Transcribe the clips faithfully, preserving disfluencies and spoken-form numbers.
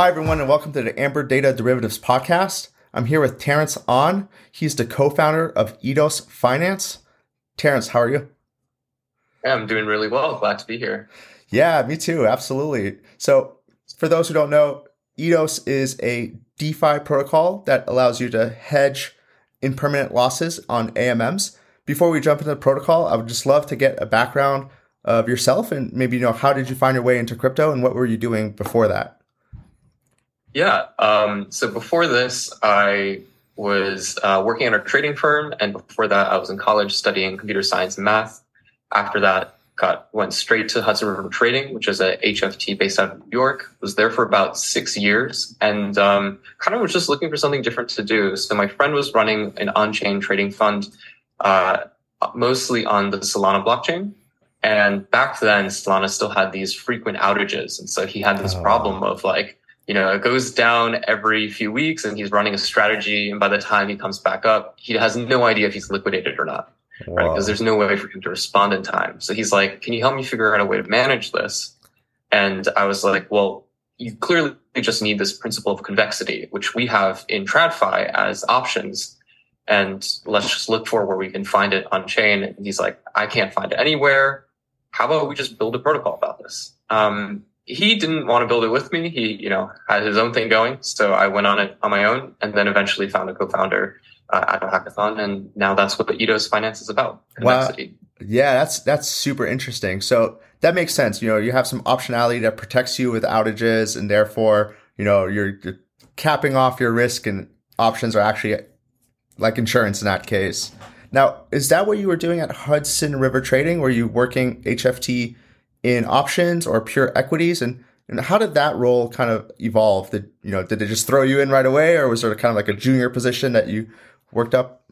Hi, everyone, and welcome to the Amber Data Derivatives Podcast. I'm here with Terrence Ahn. He's the co-founder of Eidos Finance. Terrence, how are you? Yeah, I'm doing really well. Glad to be here. Yeah, me too. Absolutely. So for those who don't know, Eidos is a DeFi protocol that allows you to hedge impermanent losses on A M Ms. Before we jump into the protocol, I would just love to get a background of yourself and maybe, you know, how did you find your way into crypto and what were you doing before that? Yeah. Um, so before this, I was uh, working at a trading firm. And before that, I was in college studying computer science and math. After that, got went straight to Hudson River Trading, which is a H F T based out of New York. Was there for about six years and um, kind of was just looking for something different to do. So my friend was running an on-chain trading fund, uh, mostly on the Solana blockchain. And back then, Solana still had these frequent outages. And so he had this Oh. problem of like, you know, it goes down every few weeks and he's running a strategy. And by the time he comes back up, he has no idea if he's liquidated or not, right? Because there's no way for him to respond in time. So he's like, can you help me figure out a way to manage this? And I was like, well, you clearly just need this principle of convexity, which we have in TradFi as options. And let's just look for where we can find it on chain. And he's like, I can't find it anywhere. How about we just build a protocol about this? Um, he didn't want to build it with me. He, you know, had his own thing going. So I went on it on my own and then eventually found a co-founder uh, at a hackathon. And now that's what the Eidos Finance is about. Convexity. Wow. Yeah, that's, that's super interesting. So that makes sense. You know, you have some optionality that protects you with outages and therefore, you know, you're, you're capping off your risk and options are actually like insurance in that case. Now, is that what you were doing at Hudson River Trading? Were you working H F T in options or pure equities? And, and how did that role kind of evolve? Did, you know, did they just throw you in right away or was there kind of like a junior position that you worked up?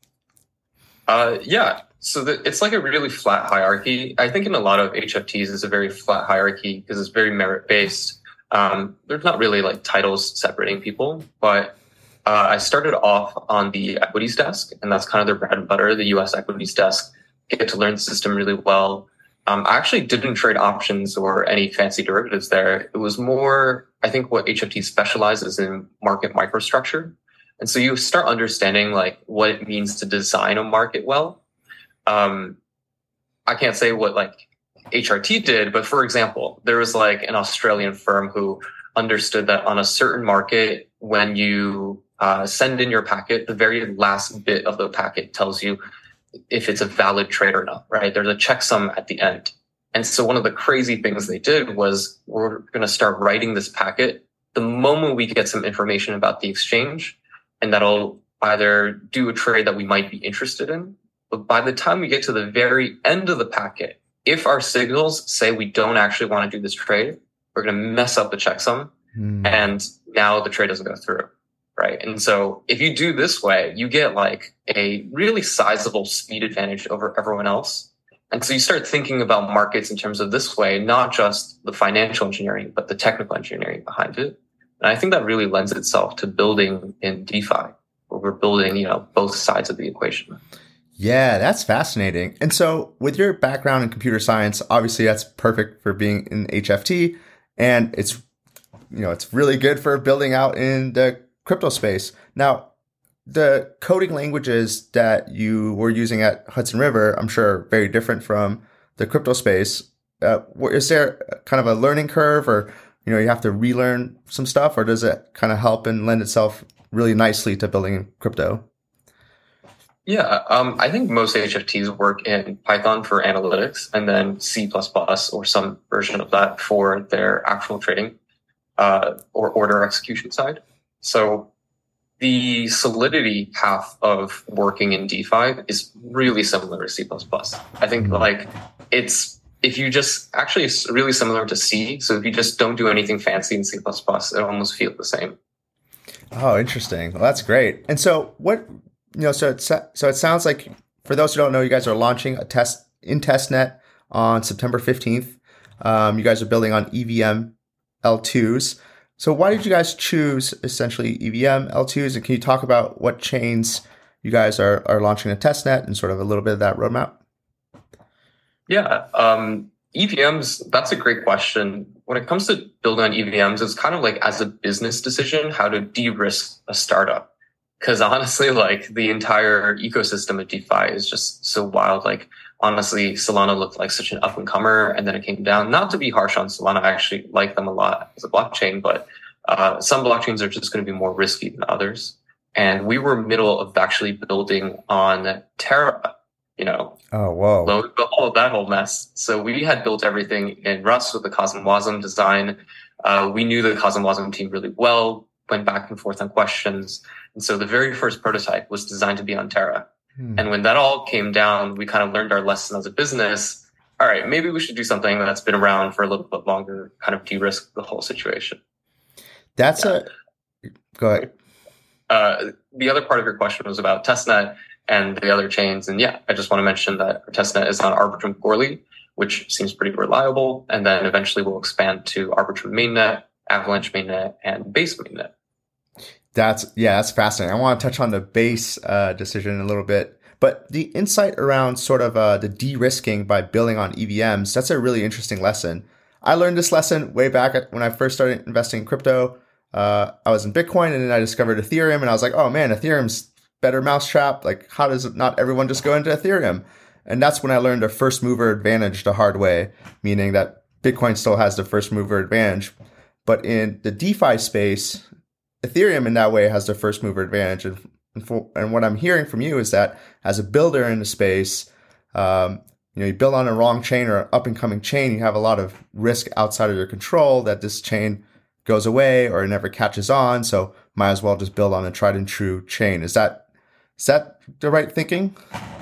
Uh, yeah. So the, it's like a really flat hierarchy. I think in a lot of H F Ts, it's a very flat hierarchy because it's very merit-based. Um, there's not really like titles separating people, but Uh, I started off on the equities desk, and that's kind of their bread and butter, the U S equities desk. Get to learn the system really well. Um, I actually didn't trade options or any fancy derivatives there. It was more, I think, what H F T specializes in market microstructure. And so you start understanding like what it means to design a market well. Um, I can't say what like H R T did, but for example, there was like an Australian firm who understood that on a certain market, when you Uh, send in your packet, the very last bit of the packet tells you if it's a valid trade or not, right? There's a checksum at the end. And so one of the crazy things they did was we're going to start writing this packet the moment we get some information about the exchange, and that'll either do a trade that we might be interested in. But by the time we get to the very end of the packet, if our signals say we don't actually want to do this trade, we're going to mess up the checksum. Mm. And now the trade doesn't go through. Right. And so if you do this way, you get like a really sizable speed advantage over everyone else. And so you start thinking about markets in terms of this way, not just the financial engineering, but the technical engineering behind it. And I think that really lends itself to building in DeFi, where we're building, you know, both sides of the equation. Yeah, that's fascinating. And so with your background in computer science, obviously that's perfect for being in H F T. And it's, you know, it's really good for building out in the crypto space. Now, the coding languages that you were using at Hudson River, I'm sure are very different from the crypto space. Uh, is there kind of a learning curve or, you know, you have to relearn some stuff or does it kind of help and lend itself really nicely to building crypto? Yeah, um, I think most H F Ts work in Python for analytics and then C plus plus or some version of that for their actual trading uh, or order execution side. So the Solidity path of working in DeFi is really similar to C plus plus. I think like it's, if you just, actually it's really similar to C. So if you just don't do anything fancy in C plus plus, it almost feels the same. Oh, interesting. Well, that's great. And so what, you know, so it's, so it sounds like for those who don't know, you guys are launching a test in testnet on September fifteenth. Um, you guys are building on E V M L twos. So why did you guys choose essentially E V M L twos? And can you talk about what chains you guys are, are launching a testnet and sort of a little bit of that roadmap? Yeah. Um, E V Ms, that's a great question. When it comes to building on E V Ms, it's kind of like as a business decision, how to de-risk a startup. Because honestly, like the entire ecosystem of DeFi is just so wild. Like honestly, Solana looked like such an up and comer and then it came down. Not to be harsh on Solana, I actually like them a lot as a blockchain, but uh, some blockchains are just going to be more risky than others. And we were middle of actually building on Terra, you know. Oh, whoa. Lo and behold, that whole mess. So we had built everything in Rust with the CosmWasm design. Uh, we knew the CosmWasm team really well, went back and forth on questions. And so the very first prototype was designed to be on Terra. Hmm. And when that all came down, we kind of learned our lesson as a business. All right, maybe we should do something that's been around for a little bit longer, kind of de-risk the whole situation. That's yeah. a... Go ahead. Uh, the other part of your question was about testnet and the other chains. And yeah, I just want to mention that our testnet is on Arbitrum Goerli, which seems pretty reliable. And then eventually we'll expand to Arbitrum mainnet, Avalanche mainnet, and Base mainnet. That's, yeah, that's fascinating. I want to touch on the Base uh, decision in a little bit. But the insight around sort of uh, the de-risking by building on E V Ms, that's a really interesting lesson. I learned this lesson way back at, when I first started investing in crypto. Uh, I was in Bitcoin and then I discovered Ethereum and I was like, oh man, Ethereum's better mousetrap. Like, how does not everyone just go into Ethereum? And that's when I learned a first mover advantage the hard way, meaning that Bitcoin still has the first mover advantage. But in the DeFi space, Ethereum in that way has the first mover advantage. And, and, for, and what I'm hearing from you is that as a builder in the space, um, you know, you build on a wrong chain or an up and coming chain, you have a lot of risk outside of your control that this chain goes away or it never catches on. So might as well just build on a tried and true chain. Is that, is that the right thinking?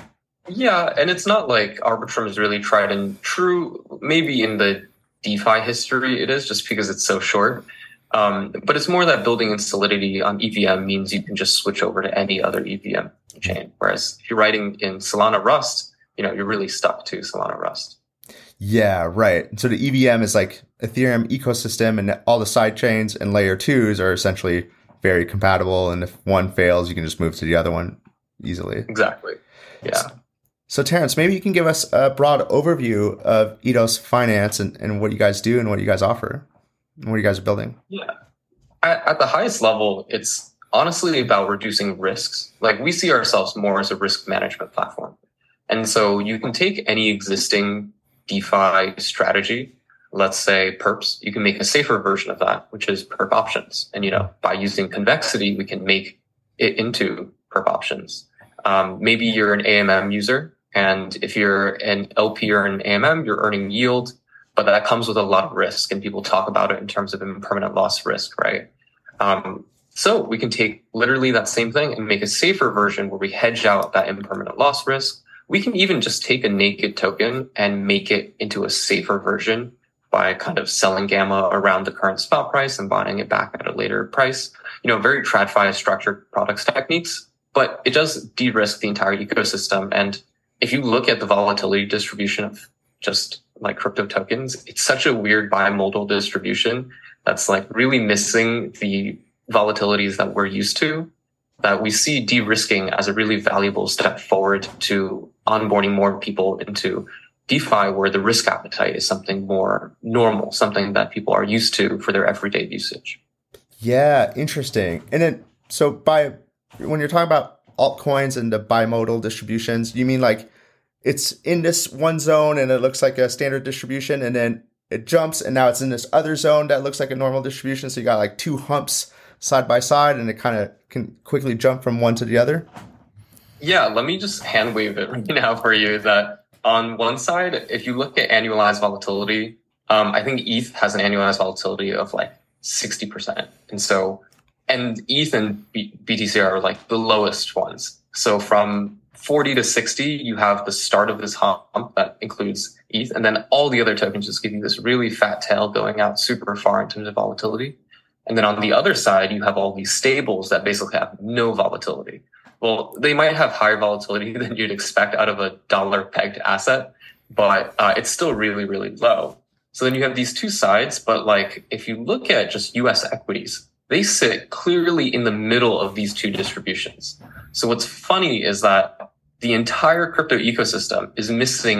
Yeah. And it's not like Arbitrum is really tried and true. Maybe in the DeFi history it is, just because it's so short. Um, but it's more that building in Solidity on E V M means you can just switch over to any other E V M chain. Whereas if you're writing in Solana Rust, you know, you're really stuck to Solana Rust. Yeah, right. So the E V M is like Ethereum ecosystem and all the side chains and layer twos are essentially very compatible. And if one fails, you can just move to the other one easily. Exactly. Yeah. So, so Terrence, maybe you can give us a broad overview of Ethos Finance and, and what you guys do and what you guys offer and what you guys are building. Yeah. At, at the highest level, it's honestly about reducing risks. Like we see ourselves more as a risk management platform. And so you can take any existing DeFi strategy, let's say perps, you can make a safer version of that, which is perp options. And, you know, by using convexity, we can make it into perp options. Um, maybe you're an A M M user, and if you're an L P or an A M M, you're earning yield, but that comes with a lot of risk, and people talk about it in terms of impermanent loss risk, right? Um, so we can take literally that same thing and make a safer version where we hedge out that impermanent loss risk. We can even just take a naked token and make it into a safer version by kind of selling gamma around the current spot price and buying it back at a later price. You know, very TradFi structured products techniques, but it does de-risk the entire ecosystem. And if you look at the volatility distribution of just like crypto tokens, it's such a weird bimodal distribution that's like really missing the volatilities that we're used to, that we see de-risking as a really valuable step forward to onboarding more people into DeFi, where the risk appetite is something more normal, something that people are used to for their everyday usage. Yeah, interesting. And then, so by when you're talking about altcoins and the bimodal distributions, you mean like it's in this one zone and it looks like a standard distribution, and then it jumps and now it's in this other zone that looks like a normal distribution. So you got like two humps side by side, and it kind of can quickly jump from one to the other? Yeah, let me just hand wave it right now for you that on one side, if you look at annualized volatility, um, I think E T H has an annualized volatility of like sixty percent. And so, and E T H and B- BTC are like the lowest ones. So from forty to sixty, you have the start of this hump that includes E T H, and then all the other tokens just give you this really fat tail going out super far in terms of volatility. And then on the other side, you have all these stables that basically have no volatility. Well, they might have higher volatility than you'd expect out of a dollar pegged asset, but uh, it's still really, really low. So then you have these two sides, but like if you look at just U S equities, they sit clearly in the middle of these two distributions. So what's funny is that the entire crypto ecosystem is missing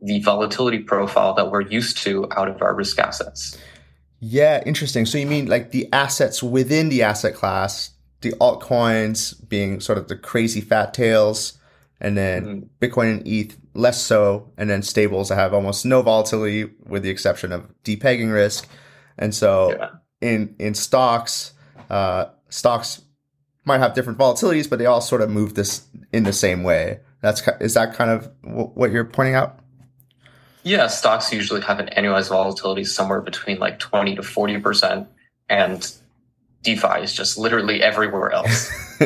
the volatility profile that we're used to out of our risk assets. Yeah, interesting. So you mean like the assets within the asset class, the altcoins being sort of the crazy fat tails, and then mm-hmm. Bitcoin and E T H less so, and then stables that have almost no volatility with the exception of depegging risk. And so yeah. in in stocks, uh, stocks might have different volatilities, but they all sort of move this in the same way. That's is that kind of what you're pointing out? Yeah, stocks usually have an annualized volatility somewhere between like twenty to forty percent, and DeFi is just literally everywhere else.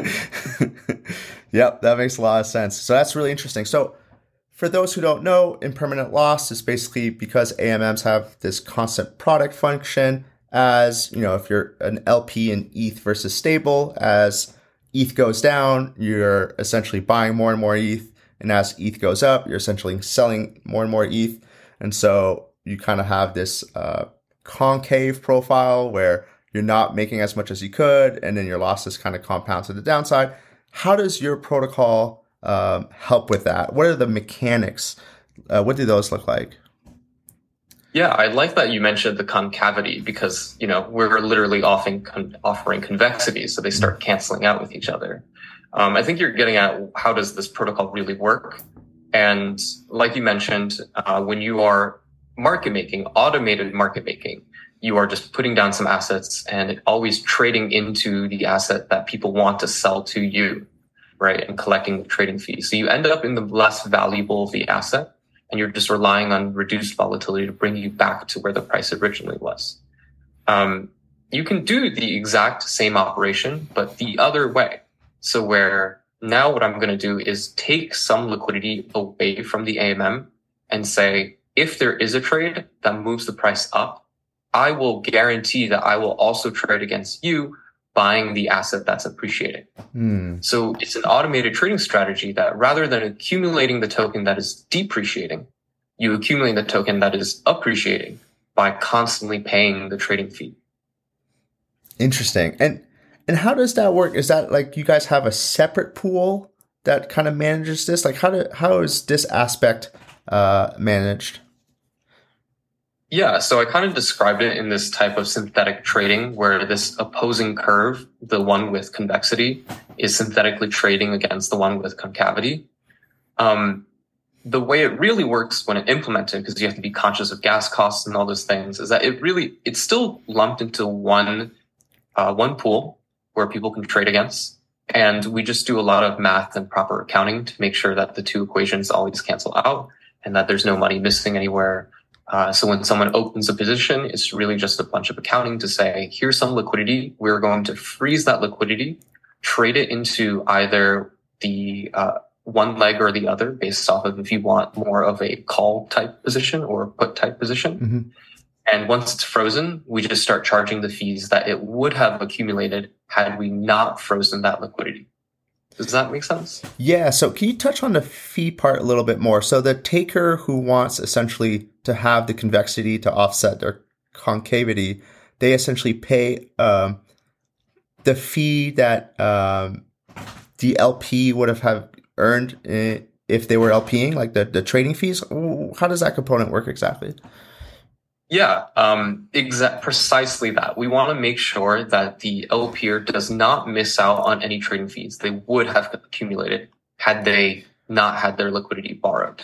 Yep, that makes a lot of sense. So that's really interesting. So for those who don't know, impermanent loss is basically because A M Ms have this constant product function. As you know, if you're an L P in E T H versus stable, as E T H goes down, you're essentially buying more and more E T H. And as E T H goes up, you're essentially selling more and more E T H. And so you kind of have this uh, concave profile where you're not making as much as you could, and then your losses kind of compound to the downside. How does your protocol um, help with that? What are the mechanics? Uh, what do those look like? Yeah, I like that you mentioned the concavity because, you know, we're literally offering, con- offering convexity, so they start canceling out with each other. Um, I think you're getting at how does this protocol really work? And like you mentioned, uh, when you are market making, automated market making, you are just putting down some assets and always trading into the asset that people want to sell to you, right? And collecting the trading fees. So you end up in the less valuable of the asset, and you're just relying on reduced volatility to bring you back to where the price originally was. Um, you can do the exact same operation, but the other way. So where now what I'm going to do is take some liquidity away from the A M M and say, if there is a trade that moves the price up, I will guarantee that I will also trade against you buying the asset that's appreciating. Mm. So it's an automated trading strategy that rather than accumulating the token that is depreciating, you accumulate the token that is appreciating by constantly paying the trading fee. Interesting. And and how does that work? Is that like you guys have a separate pool that kind of manages this? Like how do how is this aspect uh, managed? Yeah, so I kind of described it in this type of synthetic trading where this opposing curve, the one with convexity, is synthetically trading against the one with concavity. Um, the way it really works when it implemented, because you have to be conscious of gas costs and all those things, is that it really, it's still lumped into one, uh, one pool where people can trade against. And we just do a lot of math and proper accounting to make sure that the two equations always cancel out and that there's no money missing anywhere. Uh, so when someone opens a position, it's really just a bunch of accounting to say, here's some liquidity. We're going to freeze that liquidity, trade it into either the uh, one leg or the other based off of if you want more of a call type position or a put type position. Mm-hmm. And once it's frozen, we just start charging the fees that it would have accumulated had we not frozen that liquidity. Does that make sense? Yeah. So can you touch on the fee part a little bit more? So the taker who wants essentially to have the convexity to offset their concavity, they essentially pay um, the fee that um, the L P would have, have earned if they were LPing, like the, the trading fees. How does that component work exactly? Yeah, um, exa- precisely that. We want to make sure that the L P R does not miss out on any trading fees they would have accumulated had they not had their liquidity borrowed.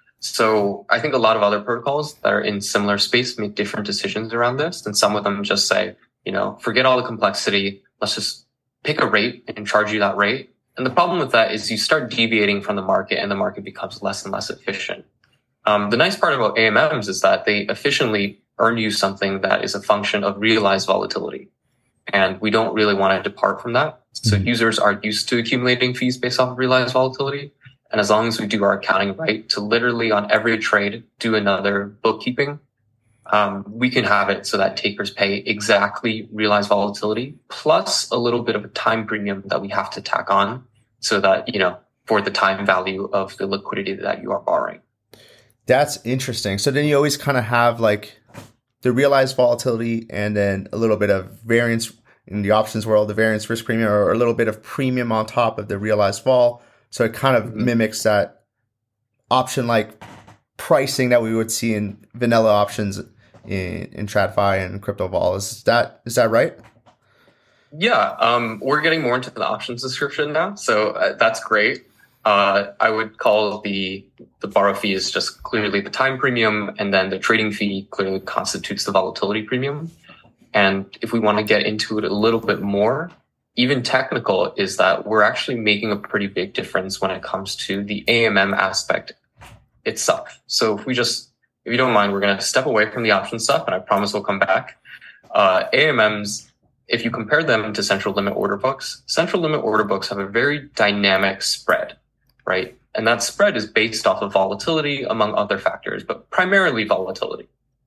So I think a lot of other protocols that are in similar space make different decisions around this. And some of them just say, you know, forget all the complexity. Let's just pick a rate and charge you that rate. And the problem with that is you start deviating from the market and the market becomes less and less efficient. Um, the nice part about A M Ms is that they efficiently earn you something that is a function of realized volatility. And we don't really want to depart from that. So mm-hmm. users are used to accumulating fees based off of realized volatility. And as long as we do our accounting right to literally on every trade do another bookkeeping, um, we can have it so that takers pay exactly realized volatility plus a little bit of a time premium that we have to tack on so that, you know, for the time value of the liquidity that you are borrowing. That's interesting. So then you always kind of have like the realized volatility and then a little bit of variance in the options world, the variance risk premium, or a little bit of premium on top of the realized vol. So it kind of mm-hmm. mimics that option-like pricing that we would see in vanilla options in, in TradFi and CryptoVol. Is that is that right? Yeah, um, we're getting more into the options description now, so uh, that's great. Uh, I would call the the borrow fee is just clearly the time premium, and then the trading fee clearly constitutes the volatility premium. And if we want to get into it a little bit more, even technical is that we're actually making a pretty big difference when it comes to the A M M aspect itself. So if we just, if you don't mind, we're going to step away from the option stuff, and I promise we'll come back. Uh, A M Ms, if you compare them to central limit order books, central limit order books have a very dynamic spread, right? And that spread is based off of volatility among other factors, but primarily volatility.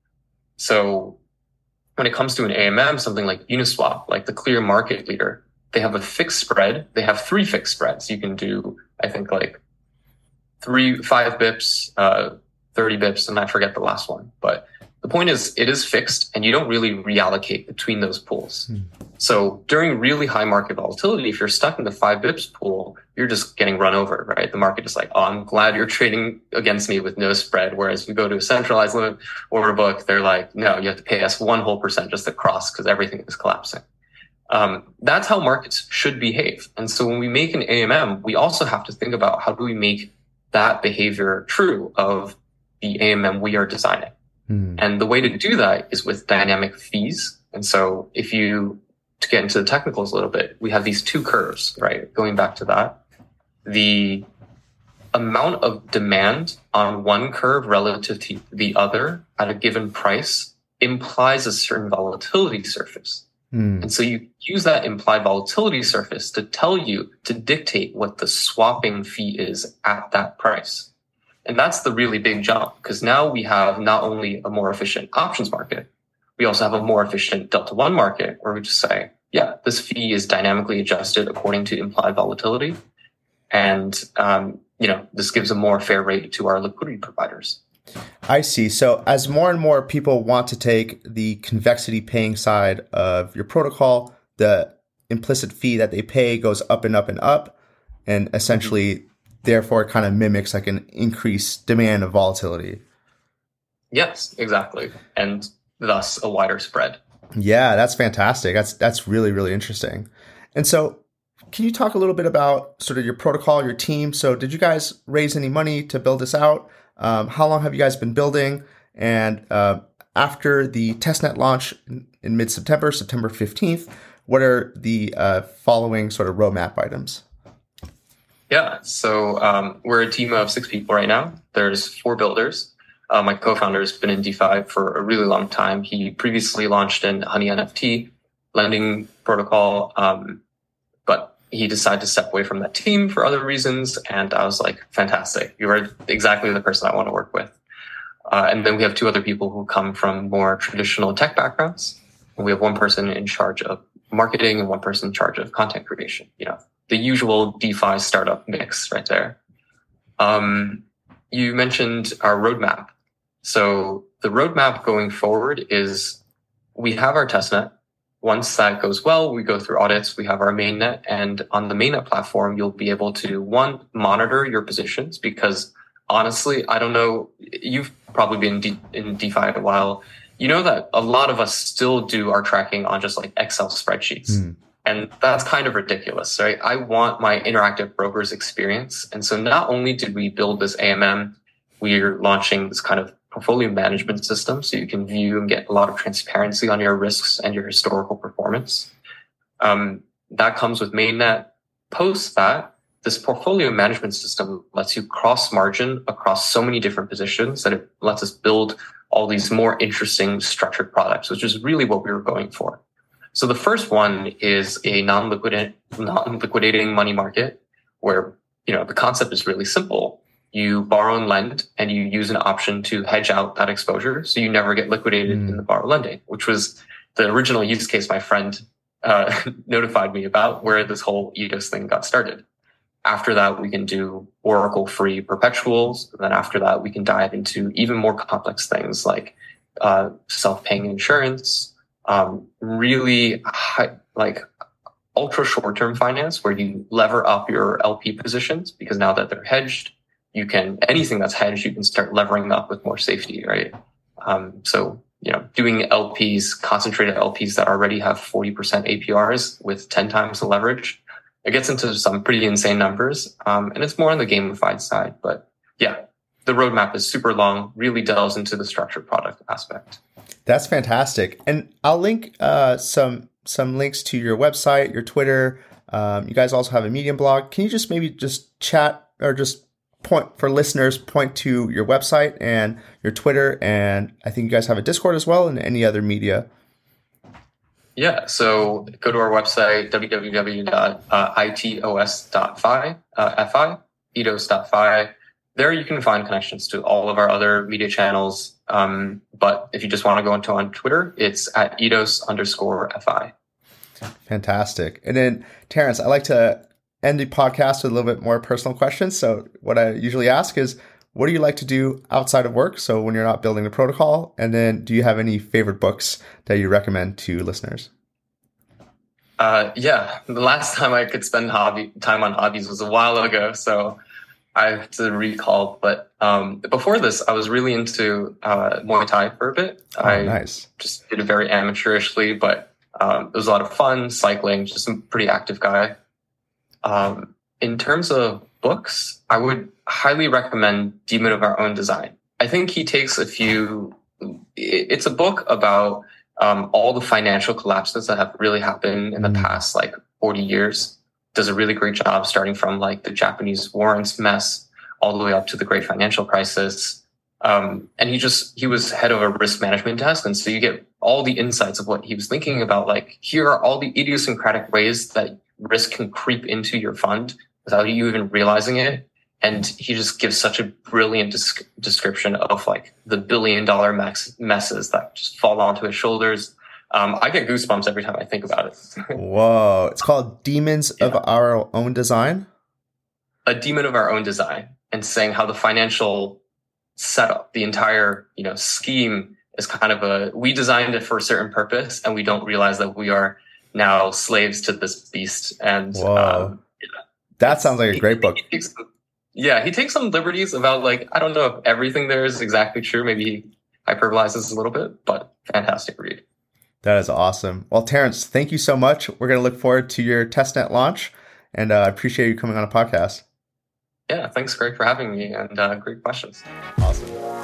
So when it comes to an A M M, something like Uniswap, like the clear market leader, they have a fixed spread. They have three fixed spreads. You can do, I think, like three, five bips, uh, thirty bips, and I forget the last one. But the point is, it is fixed, and you don't really reallocate between those pools. Hmm. So during really high market volatility, if you're stuck in the five bips pool, you're just getting run over, right? The market is like, oh, I'm glad you're trading against me with no spread. Whereas you go to a centralized limit order book, they're like, no, you have to pay us one whole percent just to cross because everything is collapsing. Um, that's how markets should behave. And so when we make an A M M, we also have to think about how do we make that behavior true of the A M M we are designing. Hmm. And the way to do that is with dynamic fees. And so if you, to get into the technicals a little bit, we have these two curves, right? Going back to that, the amount of demand on one curve relative to the other at a given price implies a certain volatility surface. Hmm. And so you use that implied volatility surface to tell you, to dictate what the swapping fee is at that price. And that's the really big jump, because now we have not only a more efficient options market, we also have a more efficient Delta One market where we just say, yeah, this fee is dynamically adjusted according to implied volatility. And, um, you know, this gives a more fair rate to our liquidity providers. I see. So as more and more people want to take the convexity paying side of your protocol, the implicit fee that they pay goes up and up and up. And essentially, mm-hmm. therefore, it kind of mimics like an increased demand of volatility. Yes, exactly. And thus a wider spread. Yeah, that's fantastic. That's that's really, really interesting. And so can you talk a little bit about sort of your protocol, your team? So did you guys raise any money to build this out? Um, how long have you guys been building? And uh, after the testnet launch in, in mid-September, September fifteenth, what are the uh, following sort of roadmap items? Yeah, so um, we're a team of six people right now. There's four builders. Uh, my co-founder has been in DeFi for a really long time. He previously launched an Honey N F T lending protocol, um, but he decided to step away from that team for other reasons. And I was like, fantastic. You are exactly the person I want to work with. Uh, and then we have two other people who come from more traditional tech backgrounds. And we have one person in charge of marketing and one person in charge of content creation. You know, the usual DeFi startup mix right there. Um, you mentioned our roadmap. So the roadmap going forward is we have our testnet. Once that goes well, we go through audits. We have our mainnet, and on the mainnet platform, you'll be able to, one, monitor your positions, because honestly, I don't know, you've probably been de- in DeFi a while. You know that a lot of us still do our tracking on just like Excel spreadsheets. Mm. And that's kind of ridiculous, right? I want my interactive brokers experience. And so not only did we build this A M M, we're launching this kind of portfolio management system so you can view and get a lot of transparency on your risks and your historical performance. Um, that comes with mainnet. Post that, this portfolio management system lets you cross margin across so many different positions that it lets us build all these more interesting structured products, which is really what we were going for. So the first one is a non-liquid, non-liquidating money market where, you know, the concept is really simple. You borrow and lend, and you use an option to hedge out that exposure, so you never get liquidated mm. in the borrow lending, which was the original use case my friend uh, notified me about, where this whole E D O S thing got started. After that, we can do Oracle-free perpetuals. And then after that, we can dive into even more complex things like uh, self-paying insurance, um, really high, like ultra short-term finance, where you lever up your L P positions because now that they're hedged, you can, anything that's hedged, you can start levering up with more safety, right? Um, so, you know, doing L Ps, concentrated L Ps that already have forty percent A P Rs with ten times the leverage, it gets into some pretty insane numbers. Um, and it's more on the gamified side. But yeah, the roadmap is super long, really delves into the structured product aspect. That's fantastic. And I'll link uh, some some links to your website, your Twitter. Um, you guys also have a Medium blog. Can you just maybe just chat or just point for listeners, point to your website and your Twitter? And I think you guys have a Discord as well and any other media. Yeah, so go to our website, w w w dot itos dot f i, uh, F I, itos dot f i. There you can find connections to all of our other media channels. Um, but if you just want to go into on Twitter, it's at etos underscore fi. Fantastic. And then Terrence, I like to end the podcast with a little bit more personal questions. So what I usually ask is, what do you like to do outside of work? So when you're not building the protocol, and then do you have any favorite books that you recommend to listeners? Uh, yeah, the last time I could spend hobby time on hobbies was a while ago. So I have to recall, but um, before this, I was really into uh, Muay Thai for a bit. Oh, I nice. just did it very amateurishly, but um, it was a lot of fun, cycling, just a pretty active guy. Um, in terms of books, I would highly recommend Demon of Our Own Design. I think he takes a few, it's a book about um, all the financial collapses that have really happened in the Mm. past like forty years. Does a really great job starting from like the Japanese warrants mess all the way up to the great financial crisis. Um, and he just, he was head of a risk management desk. And so you get all the insights of what he was thinking about. Like, here are all the idiosyncratic ways that risk can creep into your fund without you even realizing it. And he just gives such a brilliant disc- description of like the billion dollar max messes that just fall onto his shoulders. Um, I get goosebumps every time I think about it. Whoa. It's called Demons Yeah. of Our Own Design. A demon of our own design, and saying how the financial setup, the entire, you know, scheme is kind of a, we designed it for a certain purpose and we don't realize that we are now slaves to this beast. And Whoa. um, That sounds like a great he- book. he takes some- yeah, he takes some liberties about like, I don't know if everything there is exactly true. Maybe he hyperbolizes a little bit, but fantastic read. That is awesome. Well, Terrence, thank you so much. We're going to look forward to your testnet launch, and uh, I appreciate you coming on a podcast. Yeah, thanks, Greg, for having me, and uh, great questions. Awesome.